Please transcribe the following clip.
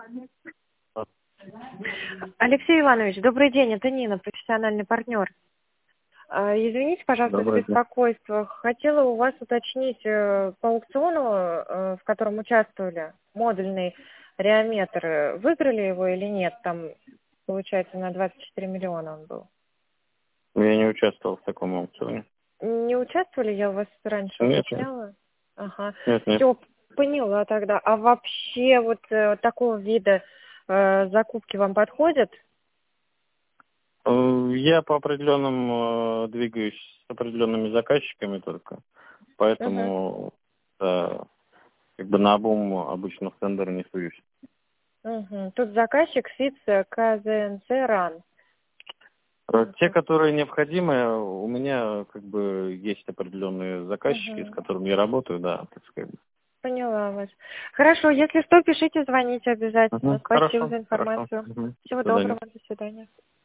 Алексей Иванович, добрый день, это Нина, профессиональный партнер. Извините, пожалуйста, за Добрый день. беспокойство. Хотела у вас уточнить по аукциону, в котором участвовали, модульный реометр. Выиграли его или нет? Там, получается, на 24 миллиона он был. Я не участвовал в таком аукционе. Не участвовали? Я у вас раньше Нет, уточняла. Ага. нет, нет. Все, поняла тогда. А вообще вот такого вида закупки вам подходят? Я по определенным двигаюсь с определенными заказчиками только, Угу. поэтому как бы наобум обычно в тендер не суюсь. Угу. Тут заказчик ФИЦ КЗНЦ РАН. Те, которые необходимы, у меня как бы есть определенные заказчики, с Угу. которыми я работаю, да, так сказать. Поняла вас. Хорошо, если что, пишите, звоните обязательно. Спасибо Хорошо, за хорошо. информацию. До Всего свидания. доброго, до свидания.